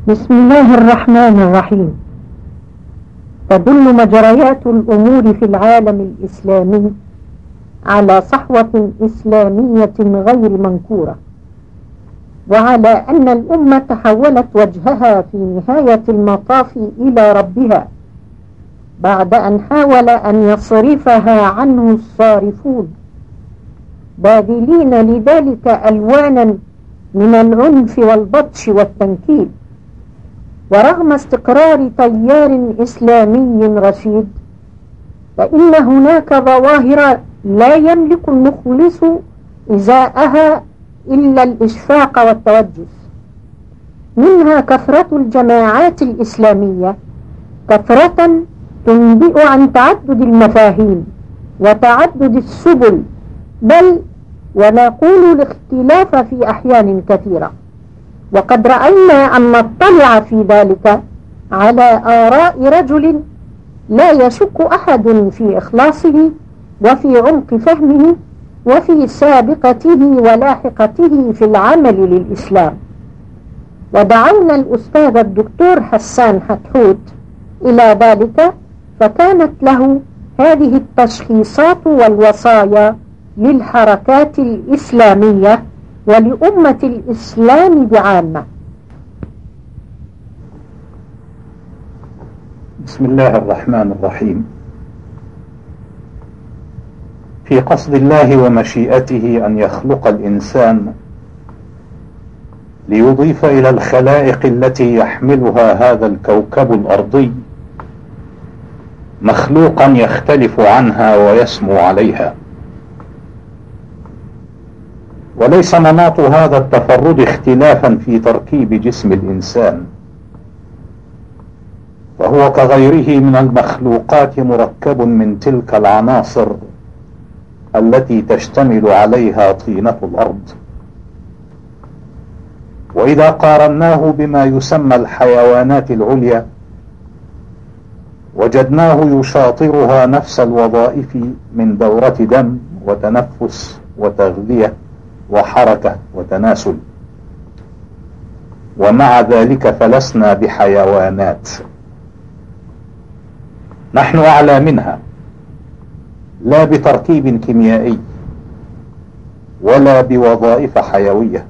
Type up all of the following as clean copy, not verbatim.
بسم الله الرحمن الرحيم. تدل مجريات الأمور في العالم الإسلامي على صحوة إسلامية غير منكورة، وعلى أن الأمة حولت وجهها في نهاية المطاف إلى ربها بعد أن حاول أن يصرفها عنه الصارفون، باذلين لذلك ألوانا من العنف والبطش والتنكيل. ورغم استقرار تيار إسلامي رشيد، فإن هناك ظواهر لا يملك المخلص إزاءها إلا الإشفاق والتوجس، منها كثرة الجماعات الإسلامية، كثرة تنبئ عن تعدد المفاهيم وتعدد السبل، بل ونقول الاختلاف في أحيان كثيرة. وقد رأينا أن نطلع في ذلك على آراء رجل لا يشك أحد في إخلاصه وفي عمق فهمه وفي سابقته ولاحقته في العمل للإسلام. ودعونا الأستاذ الدكتور حسان حتحوت إلى ذلك، فكانت له هذه التشخيصات والوصايا للحركات الإسلامية ولأمة الإسلام بعامة. بسم الله الرحمن الرحيم. في قصد الله ومشيئته أن يخلق الإنسان ليضيف إلى الخلائق التي يحملها هذا الكوكب الأرضي مخلوقا يختلف عنها ويسمو عليها، وليس مناط هذا التفرد اختلافا في تركيب جسم الإنسان، فهو كغيره من المخلوقات مركب من تلك العناصر التي تشتمل عليها طينة الأرض. وإذا قارناه بما يسمى الحيوانات العليا وجدناه يشاطرها نفس الوظائف من دورة دم وتنفس وتغذية وحركة وتناسل، ومع ذلك فلسنا بحيوانات، نحن أعلى منها، لا بتركيب كيميائي ولا بوظائف حيوية،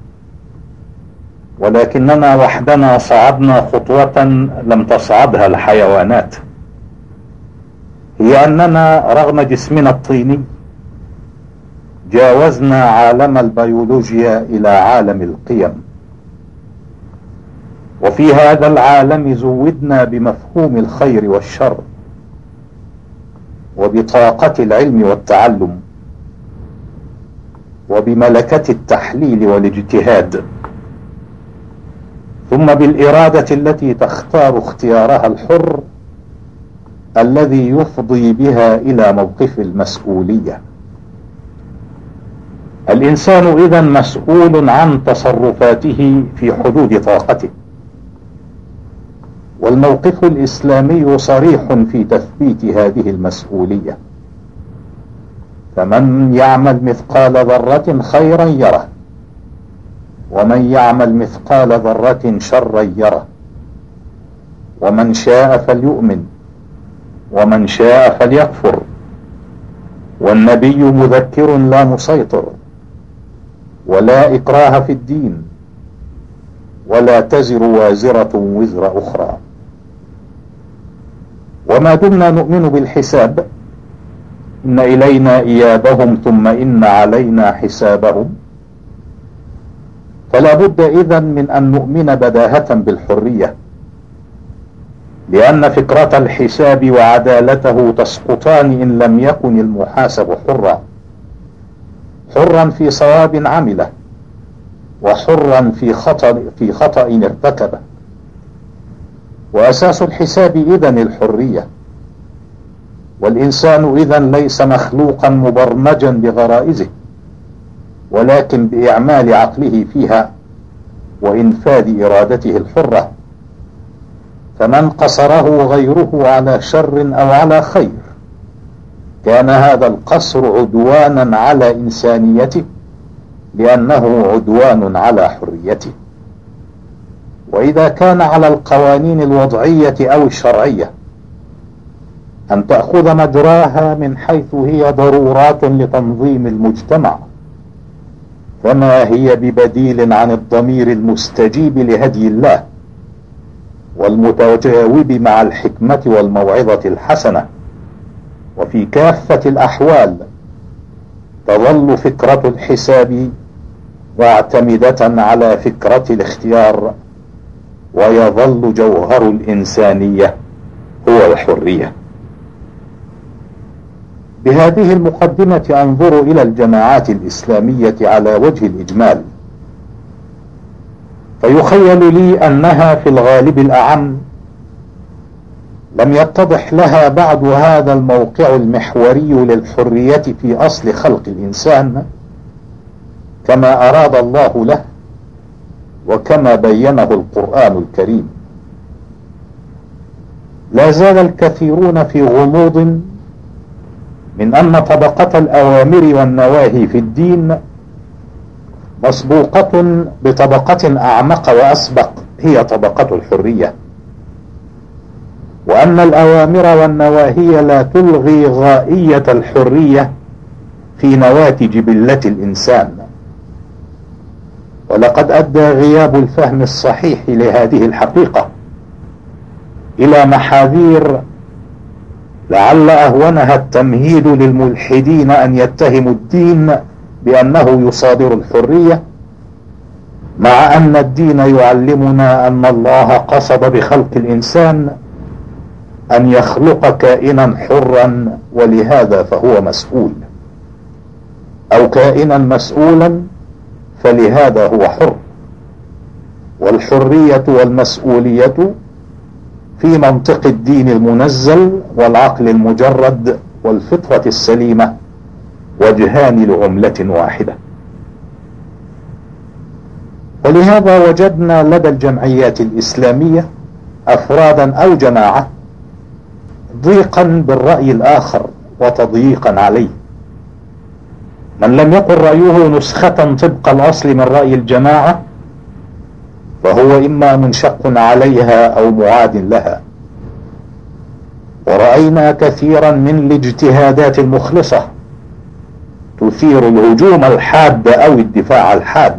ولكننا وحدنا صعدنا خطوة لم تصعدها الحيوانات، هي أننا رغم جسمنا الطيني جاوزنا عالم البيولوجيا إلى عالم القيم، وفي هذا العالم زودنا بمفهوم الخير والشر وبطاقة العلم والتعلم وبملكة التحليل والاجتهاد، ثم بالإرادة التي تختار اختيارها الحر الذي يفضي بها إلى موقف المسؤولية. الإنسان إذن مسؤول عن تصرفاته في حدود طاقته، والموقف الإسلامي صريح في تثبيت هذه المسؤولية، فمن يعمل مثقال ذرة خيرا يره، ومن يعمل مثقال ذرة شرا يره، ومن شاء فليؤمن ومن شاء فليكفر، والنبي مذكر لا مسيطر، ولا إكراه في الدين، ولا تزر وازرة وزر أخرى. وما دمنا نؤمن بالحساب، إن إلينا إيابهم ثم إن علينا حسابهم، فلا بد إذن من أن نؤمن بداهة بالحرية، لأن فكرة الحساب وعدالته تسقطان إن لم يكن المحاسب حرا في صواب عمله، وحرا في خطأ ارتكبه. وأساس الحساب إذن الحرية، والإنسان إذن ليس مخلوقا مبرمجا بغرائزه، ولكن بإعمال عقله فيها وإنفاذ إرادته الحرة. فمن قصره غيره على شر أو على خير كان هذا القصر عدوانا على إنسانيته، لأنه عدوان على حريته. وإذا كان على القوانين الوضعية أو الشرعية أن تأخذ مجراها من حيث هي ضرورات لتنظيم المجتمع، فما هي ببديل عن الضمير المستجيب لهدي الله والمتجاوب مع الحكمة والموعظة الحسنة. وفي كافة الأحوال تظل فكرة الحساب معتمدة على فكرة الاختيار، ويظل جوهر الإنسانية هو الحرية. بهذه المقدمة أنظر إلى الجماعات الإسلامية على وجه الإجمال، فيخيل لي أنها في الغالب الأعم لم يتضح لها بعد هذا الموقع المحوري للحرية في أصل خلق الإنسان كما أراد الله له وكما بينه القرآن الكريم. لا زال الكثيرون في غموض من أن طبقة الأوامر والنواهي في الدين مسبوقة بطبقة أعمق وأسبق هي طبقة الحرية، وأن الأوامر والنواهي لا تلغي غائية الحرية في نواة جبلة الإنسان. ولقد أدى غياب الفهم الصحيح لهذه الحقيقة إلى محاذير لعل أهونها التمهيد للملحدين أن يتهموا الدين بأنه يصادر الحرية، مع أن الدين يعلمنا أن الله قصد بخلق الإنسان أن يخلق كائنا حرا، ولهذا فهو مسؤول، أو كائنا مسؤولا فلهذا هو حر. والحرية والمسؤولية في منطق الدين المنزل والعقل المجرد والفطرة السليمة وجهان لعملة واحدة. ولهذا وجدنا لدى الجمعيات الإسلامية أفرادا أو جماعة ضيقا بالرأي الآخر وتضييقا عليه. من لم يكن رأيه نسخة طبق الأصل من رأي الجماعة فهو إما منشق عليها أو معاد لها. ورأينا كثيرا من الاجتهادات المخلصة تثير الهجوم الحاد أو الدفاع الحاد،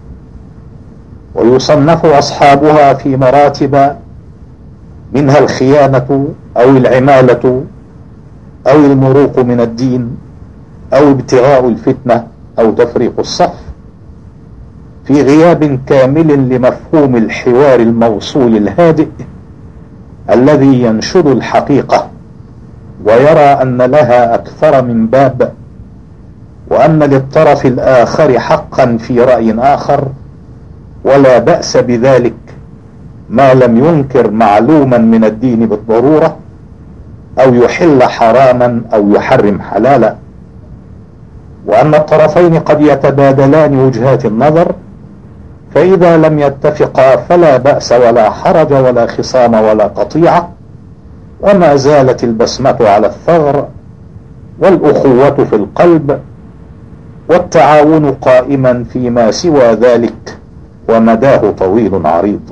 ويصنف أصحابها في مراتب منها الخيانة أو العمالة أو المروق من الدين أو ابتغاء الفتنة أو تفريق الصف، في غياب كامل لمفهوم الحوار الموصول الهادئ الذي ينشد الحقيقة ويرى أن لها أكثر من باب، وأن للطرف الآخر حقا في رأي آخر، ولا بأس بذلك ما لم ينكر معلوما من الدين بالضرورة أو يحل حراما أو يحرم حلالا، وأن الطرفين قد يتبادلان وجهات النظر، فإذا لم يتفقا فلا بأس ولا حرج ولا خصام ولا قطيعة، وما زالت البسمة على الثغر والأخوة في القلب والتعاون قائما فيما سوى ذلك، ومداه طويل عريض.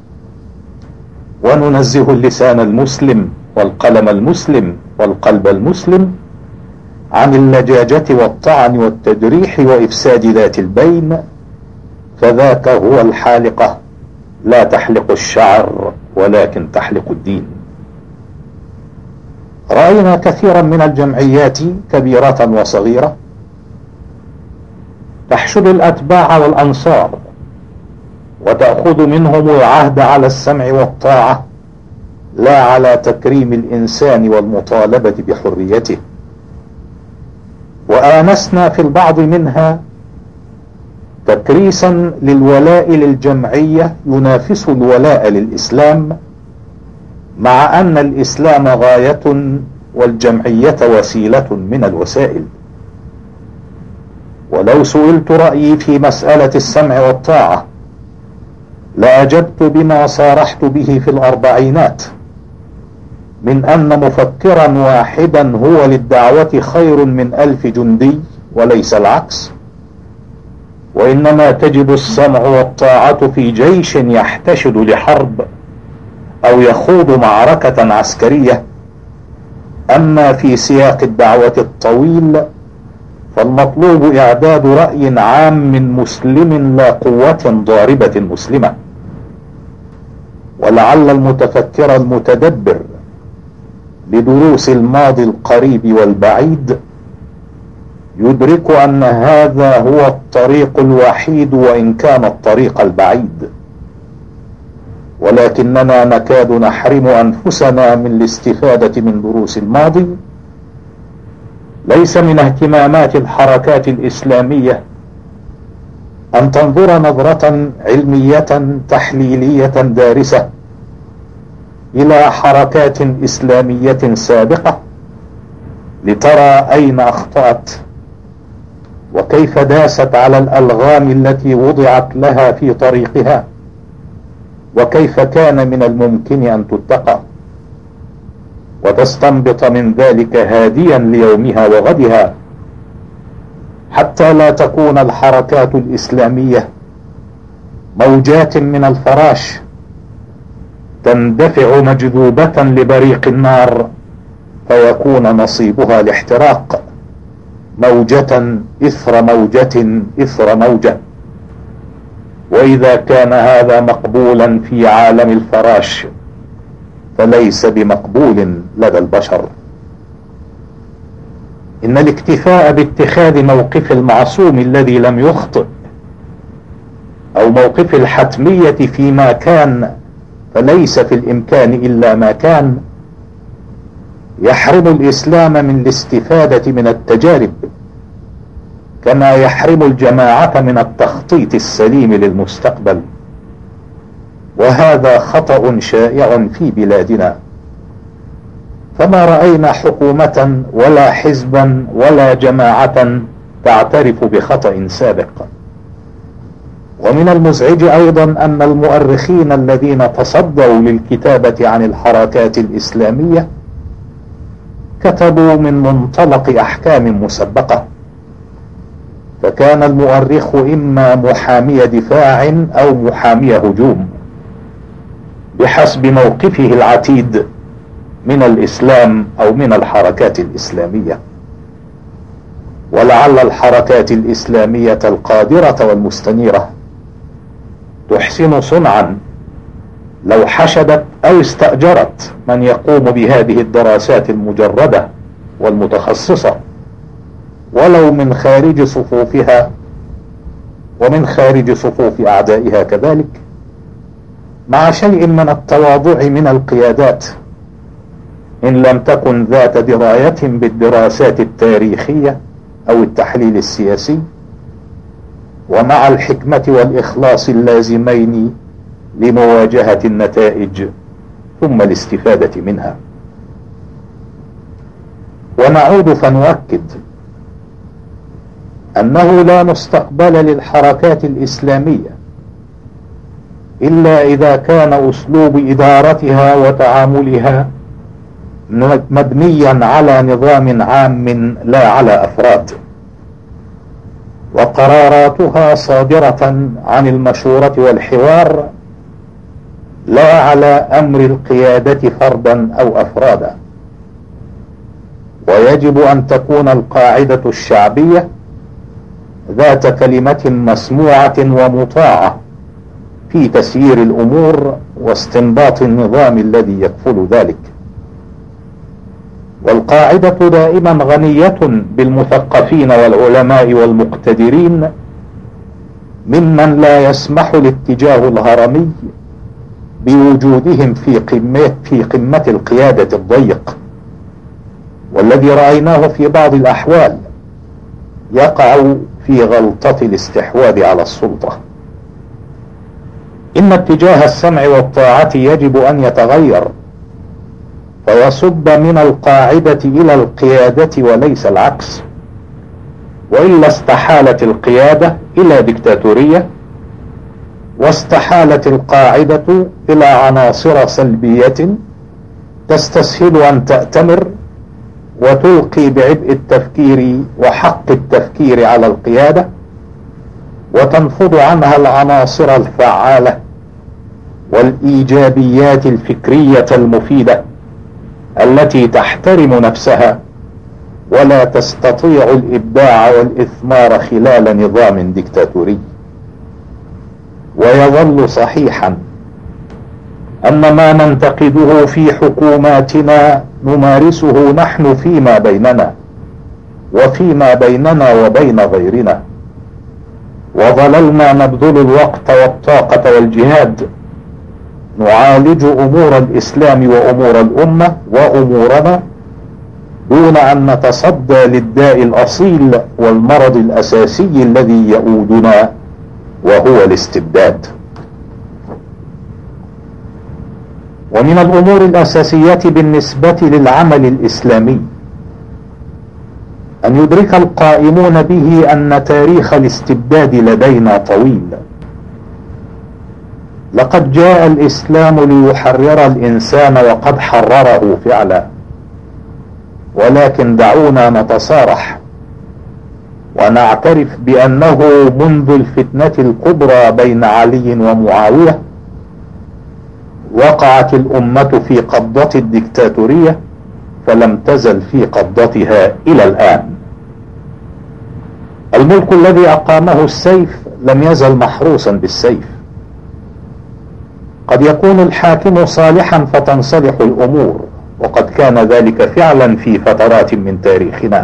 وننزه اللسان المسلم والقلم المسلم والقلب المسلم عن اللجاجة والطعن والتجريح وإفساد ذات البين، فذاك هو الحالقة لا تحلق الشعر ولكن تحلق الدين. رأينا كثيرا من الجمعيات كبيرة وصغيرة تحشد الأتباع والأنصار وتأخذ منهم العهد على السمع والطاعة لا على تكريم الإنسان والمطالبة بحريته. وآنسنا في البعض منها تكريسا للولاء للجمعية ينافس الولاء للإسلام، مع أن الإسلام غاية والجمعية وسيلة من الوسائل. ولو سئلت رأيي في مسألة السمع والطاعة لأجبت بما صارحت به في الأربعينات، من أن مفكرا واحدا هو للدعوة خير من 1000 جندي وليس العكس، وإنما تجب السمع والطاعة في جيش يحتشد لحرب أو يخوض معركة عسكرية. أما في سياق الدعوة الطويل فالمطلوب إعداد رأي عام مسلم لا قوة ضاربة مسلمة. ولعل المتفكر المتدبر لدروس الماضي القريب والبعيد يدرك أن هذا هو الطريق الوحيد وإن كان الطريق البعيد، ولكننا نكاد نحرم أنفسنا من الاستفادة من دروس الماضي، ليس من اهتمامات الحركات الإسلامية أن تنظر نظرة علمية تحليلية دارسة إلى حركات إسلامية سابقة لترى أين أخطأت وكيف داست على الألغام التي وضعت لها في طريقها، وكيف كان من الممكن أن تتقى، وتستنبط من ذلك هاديا ليومها وغدها، حتى لا تكون الحركات الإسلامية موجات من الفراش تندفع مجذوبة لبريق النار فيكون نصيبها الاحتراق، موجة إثر موجة إثر موجة. وإذا كان هذا مقبولا في عالم الفراش فليس بمقبول لدى البشر. إن الاكتفاء باتخاذ موقف المعصوم الذي لم يخطئ أو موقف الحتمية فيما كان فليس في الإمكان إلا ما كان يحرم الإسلام من الاستفادة من التجارب، كما يحرم الجماعة من التخطيط السليم للمستقبل. وهذا خطأ شائع في بلادنا، فما رأينا حكومة ولا حزبا ولا جماعة تعترف بخطأ سابق. ومن المزعج أيضا أن المؤرخين الذين تصدروا للكتابة عن الحركات الإسلامية كتبوا من منطلق أحكام مسبقة، فكان المؤرخ إما محامي دفاع أو محامي هجوم بحسب موقفه العتيد من الإسلام أو من الحركات الإسلامية. ولعل الحركات الإسلامية القادرة والمستنيرة تحسن صنعا لو حشدت أو استأجرت من يقوم بهذه الدراسات المجردة والمتخصصة، ولو من خارج صفوفها ومن خارج صفوف أعدائها كذلك، مع شيء من التواضع من القيادات إن لم تكن ذات دراية بالدراسات التاريخية أو التحليل السياسي، ومع الحكمة والإخلاص اللازمين لمواجهة النتائج ثم الاستفادة منها. ونعود فنؤكد أنه لا مستقبل للحركات الإسلامية إلا إذا كان أسلوب إدارتها وتعاملها مبنيا على نظام عام لا على أفراد، وقراراتها صادرة عن المشورة والحوار لا على أمر القيادة فردا أو أفرادا. ويجب أن تكون القاعدة الشعبية ذات كلمة مسموعة ومطاعة في تسيير الأمور واستنباط النظام الذي يكفل ذلك. والقاعدة دائما غنية بالمثقفين والعلماء والمقتدرين ممن لا يسمح الاتجاه الهرمي بوجودهم في قمة القيادة الضيق، والذي رأيناه في بعض الأحوال يقع في غلطة الاستحواذ على السلطة. إن اتجاه السمع والطاعة يجب أن يتغير فيصب من القاعدة إلى القيادة وليس العكس، وإلا استحالت القيادة إلى ديكتاتورية، واستحالت القاعدة إلى عناصر سلبية تستسهل أن تأتمر وتلقي بعبء التفكير وحق التفكير على القيادة، وتنفض عنها العناصر الفعالة والإيجابيات الفكرية المفيدة التي تحترم نفسها ولا تستطيع الإبداع والإثمار خلال نظام ديكتاتوري. ويظل صحيحا أن ما ننتقده في حكوماتنا نمارسه نحن فيما بيننا وفيما بيننا وبين غيرنا، وظللنا نبذل الوقت والطاقة والجهاد نعالج أمور الإسلام وأمور الأمة وأمورنا دون أن نتصدى للداء الأصيل والمرض الأساسي الذي يؤودنا وهو الاستبداد. ومن الأمور الأساسية بالنسبة للعمل الإسلامي أن يدرك القائمون به أن تاريخ الاستبداد لدينا طويل. لقد جاء الإسلام ليحرر الإنسان وقد حرره فعلا، ولكن دعونا نتصارح ونعترف بأنه منذ الفتنة الكبرى بين علي ومعاوية وقعت الأمة في قبضة الديكتاتورية فلم تزل في قبضتها إلى الآن. الملك الذي أقامه السيف لم يزل محروسا بالسيف. قد يكون الحاكم صالحا فتنصلح الأمور، وقد كان ذلك فعلا في فترات من تاريخنا،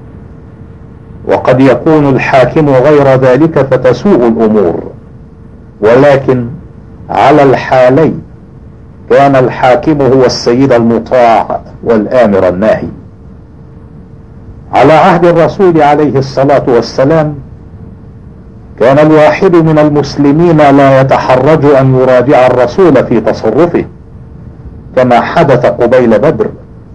وقد يكون الحاكم غير ذلك فتسوء الأمور، ولكن على الحالين كان الحاكم هو السيد المطاع والآمر الناهي. على عهد الرسول عليه الصلاة والسلام كان الواحد من المسلمين لا يتحرج أن يراجع الرسول في تصرفه كما حدث قبيل بدر،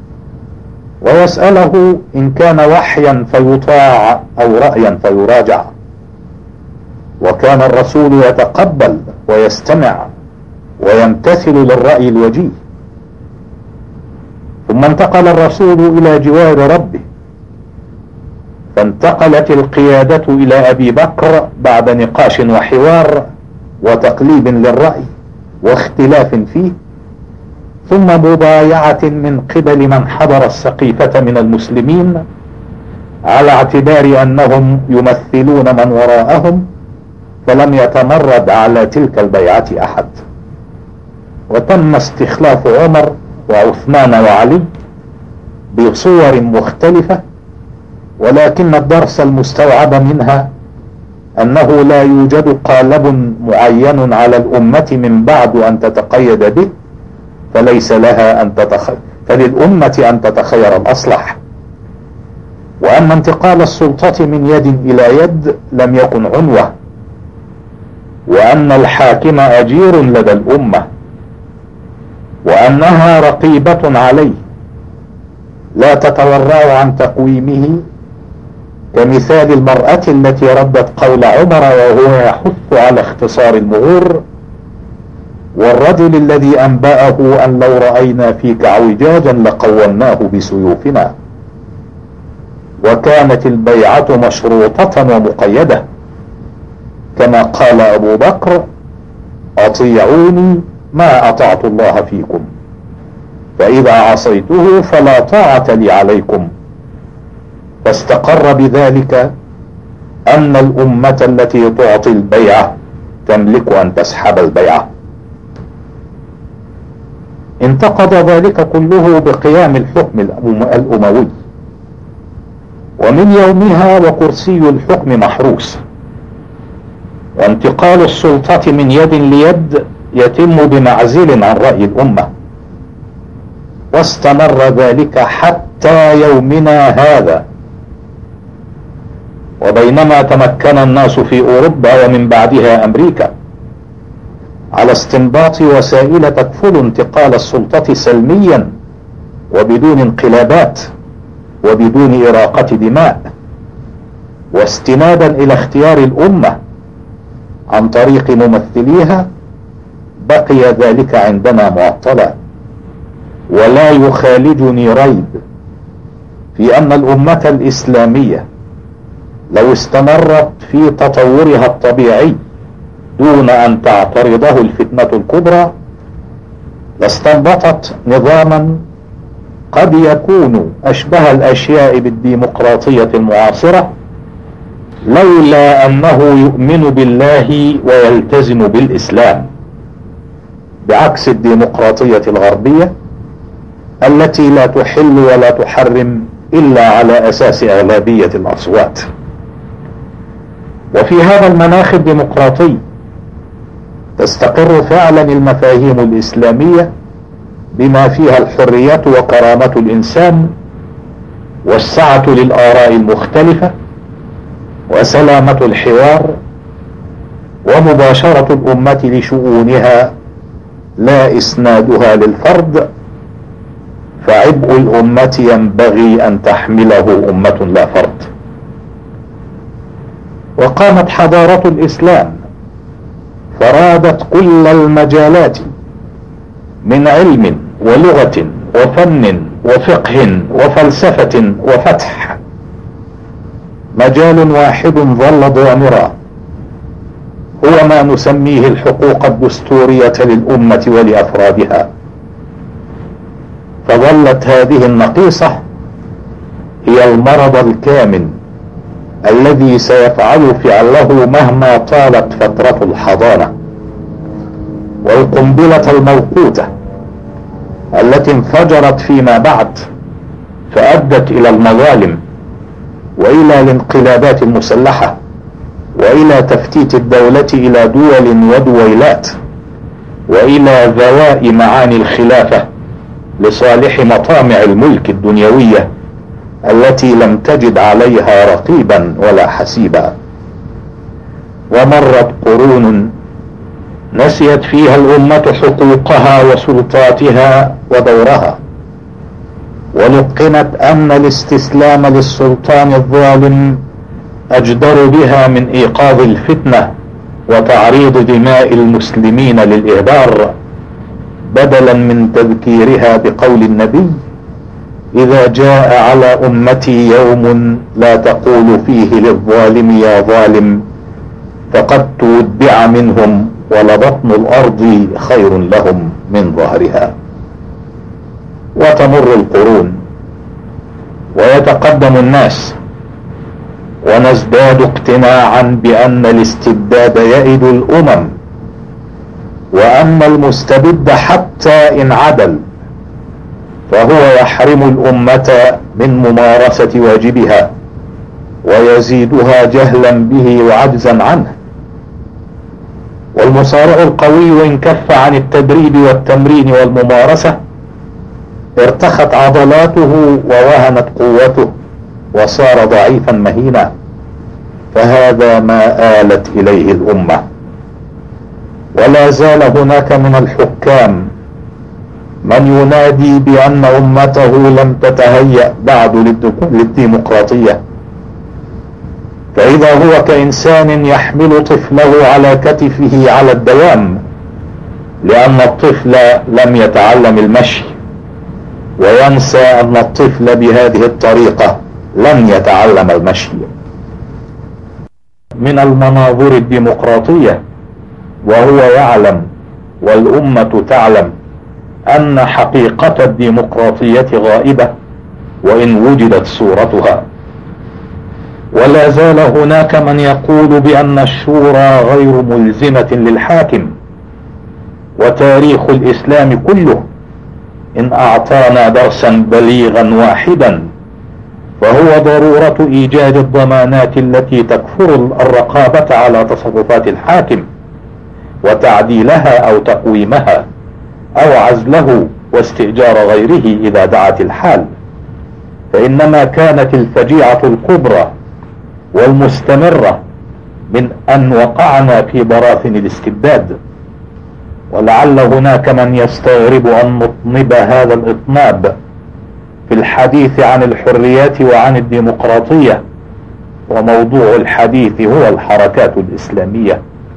ويسأله إن كان وحيا فيطاع أو رأيا فيراجع، وكان الرسول يتقبل ويستمع ويمتثل للرأي الوجيه. ثم انتقل الرسول إلى جوار ربه، فانتقلت القيادة إلى أبي بكر بعد نقاش وحوار وتقليب للرأي واختلاف فيه، ثم مبايعة من قبل من حضر السقيفة من المسلمين على اعتبار أنهم يمثلون من وراءهم، فلم يتمرد على تلك البيعة أحد. وتم استخلاف عمر وعثمان وعلي بصور مختلفة، ولكن الدرس المستوعب منها أنه لا يوجد قالب معين على الأمة من بعد أن تتقيد به، فليس لها فللأمة أن تتخير الأصلح، وأن انتقال السلطة من يد إلى يد لم يكن عنوة، وأن الحاكم أجير لدى الأمة، وأنها رقيبة عليه لا تتورع عن تقويمه، كمثال المرأة التي ردت قول عمر وهو يحث على اختصار المهور، والرجل الذي أنبأه أن لو رأينا فيك اعوجاجا لقومناه بسيوفنا. وكانت البيعة مشروطة ومقيدة، كما قال أبو بكر: أطيعوني ما أطعت الله فيكم، فإذا عصيته فلا طاعة لي عليكم. فاستقر بذلك أن الأمة التي تعطي البيعة تملك أن تسحب البيعة. انتقد ذلك كله بقيام الحكم الأموي، ومن يومها وكرسي الحكم محروس، وانتقال السلطة من يد ليد يتم بمعزل عن رأي الأمة، واستمر ذلك حتى يومنا هذا. وبينما تمكن الناس في أوروبا ومن بعدها أمريكا على استنباط وسائل تكفل انتقال السلطة سلميا وبدون انقلابات وبدون إراقة دماء، واستنادا إلى اختيار الأمة عن طريق ممثليها، بقي ذلك عندنا معطلا. ولا يخالجني ريب في أن الأمة الإسلامية لو استمرت في تطورها الطبيعي دون أن تعترضه الفتنة الكبرى لاستنبطت نظاما قد يكون أشبه الأشياء بالديمقراطية المعاصرة، لولا أنه يؤمن بالله ويلتزم بالإسلام، بعكس الديمقراطية الغربية التي لا تحل ولا تحرم إلا على أساس أغلبية الأصوات. وفي هذا المناخ الديمقراطي تستقر فعلا المفاهيم الإسلامية بما فيها الحرية وكرامة الإنسان والسعة للآراء المختلفة وسلامة الحوار ومباشرة الأمة لشؤونها لا إسنادها للفرد، فعبء الأمة ينبغي أن تحمله أمة لا فرد. وقامت حضارة الإسلام فرادت كل المجالات من علم ولغة وفن وفقه وفلسفة وفتح، مجال واحد ظل ضامرا هو ما نسميه الحقوق الدستورية للأمة ولأفرادها. فظلت هذه النقيصة هي المرض الكامن الذي سيفعل فعله مهما طالت فترة الحضانة، والقنبلة الموقوتة التي انفجرت فيما بعد فأدت إلى المظالم وإلى الانقلابات المسلحة وإلى تفتيت الدولة إلى دول ودويلات وإلى ذواء معاني الخلافة لصالح مطامع الملك الدنيوية التي لم تجد عليها رقيبا ولا حسيبا. ومرت قرون نسيت فيها الأمة حقوقها وسلطاتها ودورها، ولقنت أن الاستسلام للسلطان الظالم أجدر بها من إيقاظ الفتنة وتعريض دماء المسلمين للإهدار، بدلا من تذكيرها بقول النبي: إذا جاء على أمتي يوم لا تقول فيه للظالم يا ظالم فقد تودع منهم ولبطن الأرض خير لهم من ظهرها. وتمر القرون ويتقدم الناس ونزداد اقتناعا بأن الاستبداد يئد الأمم، وأن المستبد حتى إن عدل فهو يحرم الأمة من ممارسة واجبها ويزيدها جهلا به وعجزا عنه. والمصارع القوي وإن كف عن التدريب والتمرين والممارسة ارتخت عضلاته ووهنت قوته وصار ضعيفا مهينا، فهذا ما آلت إليه الأمة. ولا زال هناك من الحكام من ينادي بأن أمته لم تتهيأ بعد للديمقراطية، فإذا هو كإنسان يحمل طفله على كتفه على الدوام لأن الطفل لم يتعلم المشي، وينسى أن الطفل بهذه الطريقة لن يتعلم المشي. من المناظر الديمقراطية وهو يعلم والأمة تعلم أن حقيقة الديمقراطية غائبة وإن وجدت صورتها. ولا زال هناك من يقول بأن الشورى غير ملزمة للحاكم، وتاريخ الإسلام كله إن أعطانا درسا بليغا واحدا فهو ضرورة إيجاد الضمانات التي تكفر الرقابة على تصرفات الحاكم وتعديلها أو تقويمها أو عزله واستئجار غيره إذا دعت الحال. فإنما كانت الفجيعة الكبرى والمستمرة من أن وقعنا في براثن الاستبداد. ولعل هناك من يستغرب أن نطنب هذا الإطناب في الحديث عن الحريات وعن الديمقراطية، وموضوع الحديث هو الحركات الإسلامية،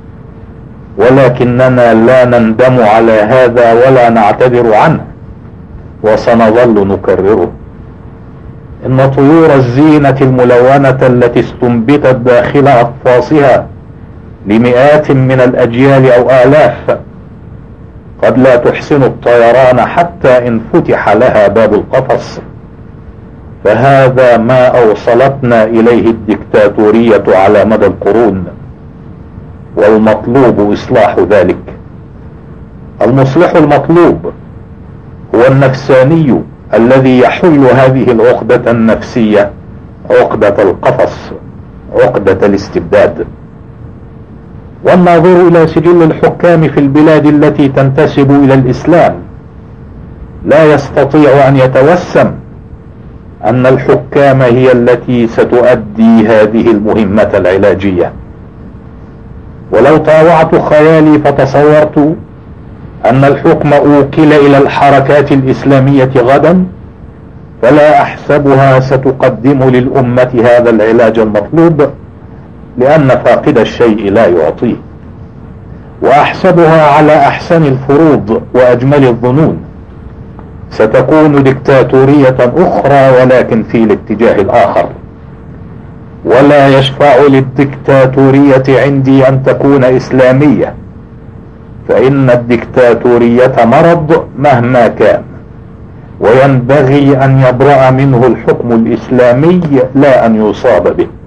ولكننا لا نندم على هذا ولا نعتذر عنه، وسنظل نكرره. إن طيور الزينة الملونة التي استنبتت داخل أقفاصها لمئات من الأجيال أو آلاف قد لا تحسن الطيران حتى إن فتح لها باب القفص، فهذا ما أوصلتنا إليه الدكتاتورية على مدى القرون، والمطلوب إصلاح ذلك. المصلح المطلوب هو النفساني الذي يحل هذه العقدة النفسية، عقدة القفص، عقدة الاستبداد. والناظر إلى سجل الحكام في البلاد التي تنتسب إلى الإسلام لا يستطيع أن يتوسم أن الحكام هي التي ستؤدي هذه المهمة العلاجية. ولو طاوعت خيالي فتصورت أن الحكم أوكل إلى الحركات الإسلامية غدا، فلا أحسبها ستقدم للأمة هذا العلاج المطلوب، لأن فاقد الشيء لا يعطيه، وأحسبها على أحسن الفروض وأجمل الظنون ستكون دكتاتورية أخرى، ولكن في الاتجاه الآخر. ولا يشفع للدكتاتورية عندي أن تكون إسلامية، فإن الدكتاتورية مرض مهما كان، وينبغي أن يبرأ منه الحكم الإسلامي لا أن يصاب به.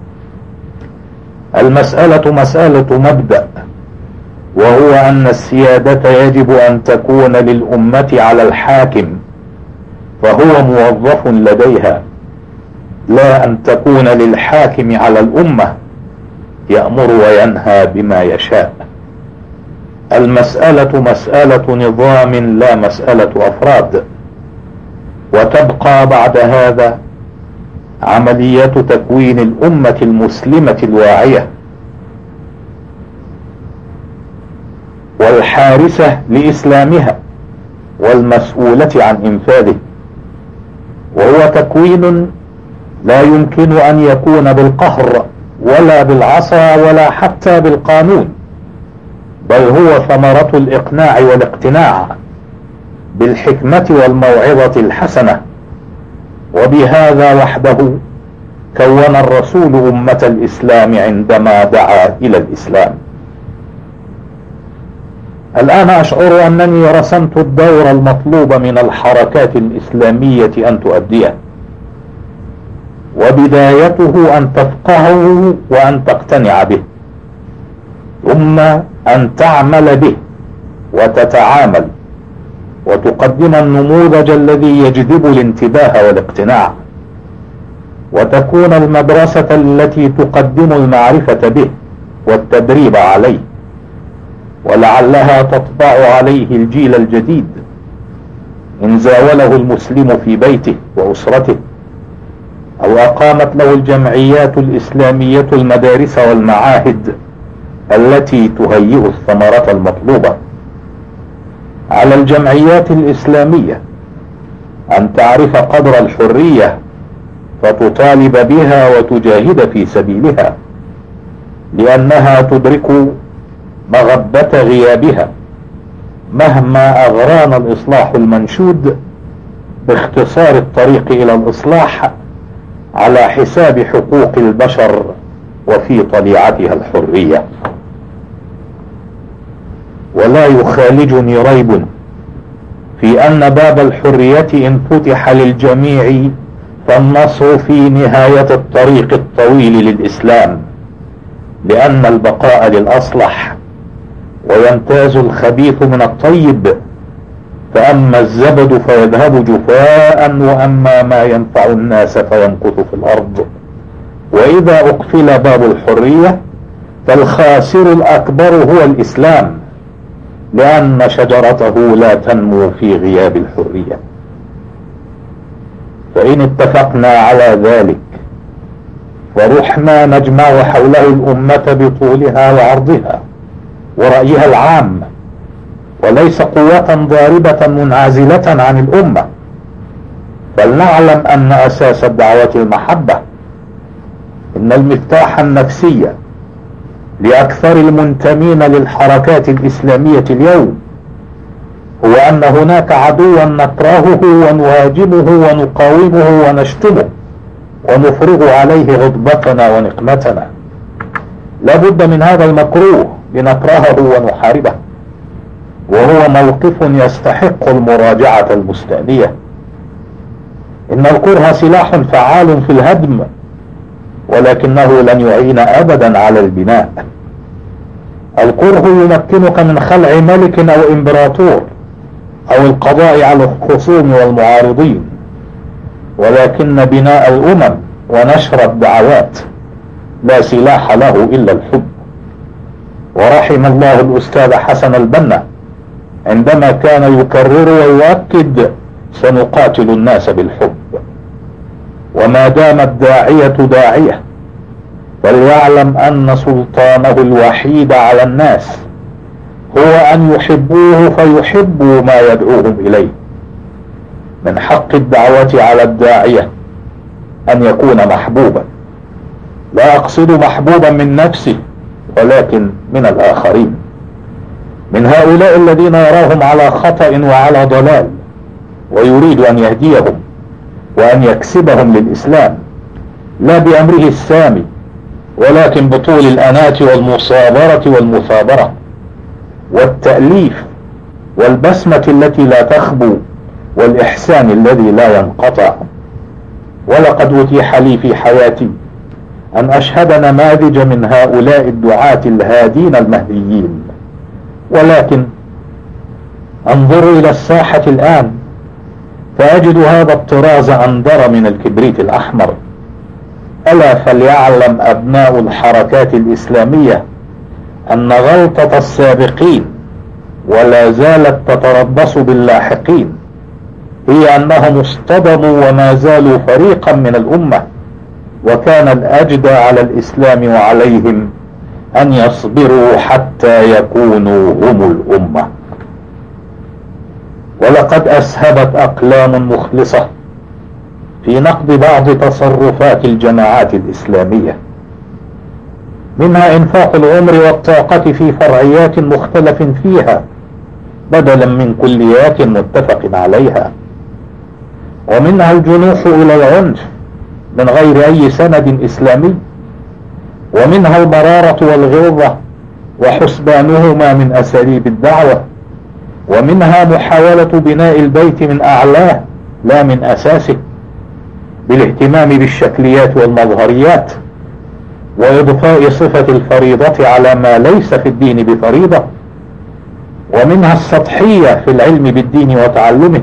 المسألة مسألة مبدأ، وهو أن السيادة يجب أن تكون للأمة على الحاكم، فهو موظف لديها، لا أن تكون للحاكم على الأمة يأمر وينهى بما يشاء. المسألة مسألة نظام لا مسألة أفراد. وتبقى بعد هذا عملية تكوين الأمة المسلمة الواعية والحارسة لإسلامها والمسؤولة عن إنفاذه، وهو تكوين لا يمكن أن يكون بالقهر ولا بالعصا ولا حتى بالقانون، بل هو ثمرة الإقناع والاقتناع بالحكمة والموعظة الحسنة. وبهذا وحده كون الرسول أمة الإسلام عندما دعا إلى الإسلام. الآن أشعر أنني رسمت الدور المطلوب من الحركات الإسلامية أن تؤديه، وبدايته أن تفقهه وأن تقتنع به، ثم أن تعمل به وتتعامل وتقدم النموذج الذي يجذب الانتباه والاقتناع، وتكون المدرسة التي تقدم المعرفة به والتدريب عليه، ولعلها تطبع عليه الجيل الجديد إن زاوله المسلم في بيته وأسرته، أو أقامت له الجمعيات الإسلامية المدارس والمعاهد التي تهيئ الثمرة المطلوبة. على الجمعيات الإسلامية أن تعرف قدر الحرية فتطالب بها وتجاهد في سبيلها، لأنها تدرك مغبة غيابها مهما أغرانا الإصلاح المنشود باختصار الطريق إلى الإصلاح على حساب حقوق البشر وفي طليعتها الحرية. ولا يخالجني ريب في أن باب الحرية إن فتح للجميع فالنصر في نهاية الطريق الطويل للإسلام، لأن البقاء للأصلح، ويمتاز الخبيث من الطيب، فأما الزبد فيذهب جفاء، وأما ما ينفع الناس فيمكث في الأرض. وإذا أقفل باب الحرية فالخاسر الأكبر هو الإسلام، لأن شجرته لا تنمو في غياب الحرية. فإن اتفقنا على ذلك فرحنا نجمع حوله الأمة بطولها وعرضها ورأيها العام، وليس قوة ضاربة منعزلة عن الأمة. فلنعلم أن أساس الدعوة المحبة، إن المفتاح النفسي لأكثر المنتمين للحركات الإسلامية اليوم هو أن هناك عدوا نكرهه ونهاجمه ونقاومه ونشتمه، ونفرغ عليه غضبتنا ونقمتنا. لا بد من هذا المكروه لنكرهه ونحاربه، وهو موقف يستحق المراجعة المستأنية. إن الكره سلاح فعال في الهدم، ولكنه لن يعين أبدا على البناء. الكره يمكنك من خلع ملك أو إمبراطور أو القضاء على الخصوم والمعارضين، ولكن بناء الأمم ونشر الدعوات لا سلاح له إلا الحب. ورحم الله الأستاذ حسن البنا عندما كان يكرر ويؤكد: سنقاتل الناس بالحب. وما دام الداعية داعية فليعلم أن سلطانه الوحيد على الناس هو أن يحبوه فيحبوا ما يدعوهم إليه. من حق الدعوة على الداعية أن يكون محبوبا، لا أقصد محبوبا من نفسه ولكن من الآخرين، من هؤلاء الذين يراهم على خطأ وعلى ضلال ويريد أن يهديهم وأن يكسبهم للإسلام، لا بأمره السامي ولكن بطول الأناة والمصابرة والمثابرة والتأليف والبسمة التي لا تخبو والإحسان الذي لا ينقطع. ولقد أتيح لي في حياتي أن أشهد نماذج من هؤلاء الدعاة الهادين المهديين، ولكن أنظر إلى الساحة الآن فأجد هذا الطراز أندر من الكبريت الأحمر. ألا فليعلم أبناء الحركات الإسلامية أن غلطة السابقين ولا زالت تتربص باللاحقين هي أنهم اصطدموا وما زالوا فريقا من الأمة، وكان الأجدى على الإسلام وعليهم أن يصبروا حتى يكونوا هم الأمة. ولقد أسهبت أقلام مخلصة في نقد بعض تصرفات الجماعات الإسلامية، منها إنفاق العمر والطاقة في فرعيات مختلف فيها بدلا من كليات متفق عليها، ومنها الجنوح إلى العنف من غير أي سند إسلامي، ومنها المرارة والغلظة وحسبانهما من أساليب الدعوة، ومنها محاولة بناء البيت من أعلاه لا من أساسه بالاهتمام بالشكليات والمظهريات وإضفاء صفة الفريضة على ما ليس في الدين بفريضة، ومنها السطحية في العلم بالدين وتعلمه،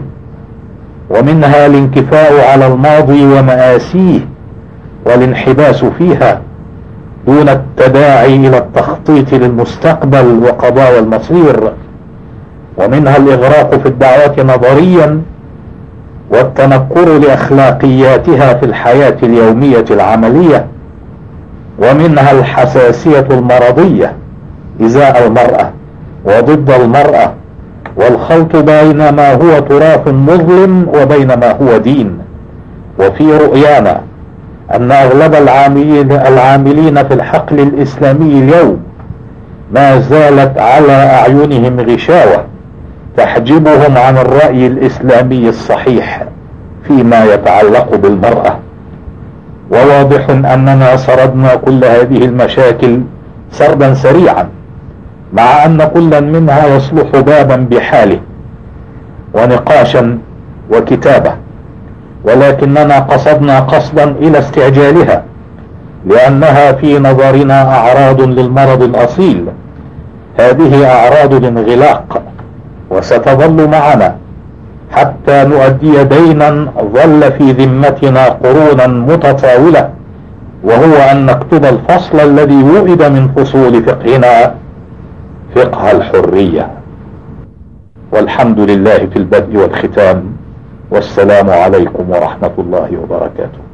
ومنها الانكفاء على الماضي ومآسيه والانحباس فيها دون التداعي إلى التخطيط للمستقبل وقضايا المصير، ومنها الإغراق في الدعوة نظريا والتنكر لأخلاقياتها في الحياة اليومية العملية، ومنها الحساسية المرضية إزاء المرأة وضد المرأة والخلط بين ما هو تراث مظلم وبين ما هو دين. وفي رؤيانا أن أغلب العاملين في الحقل الإسلامي اليوم ما زالت على أعينهم غشاوة تحجبهم عن الرأي الإسلامي الصحيح فيما يتعلق بالمرأة. وواضح أننا سردنا كل هذه المشاكل سردا سريعا، مع أن كل منها يصلح بابا بحاله ونقاشا وكتابة، ولكننا قصدنا قصدا إلى استعجالها لأنها في نظرنا أعراض للمرض الأصيل. هذه أعراض الانغلاق وستظل معنا حتى نؤدي دينا ظل في ذمتنا قرونا متطاولة، وهو أن نكتب الفصل الذي وئد من فصول فقهنا فقه الحرية. والحمد لله في البدء والختام، والسلام عليكم ورحمة الله وبركاته.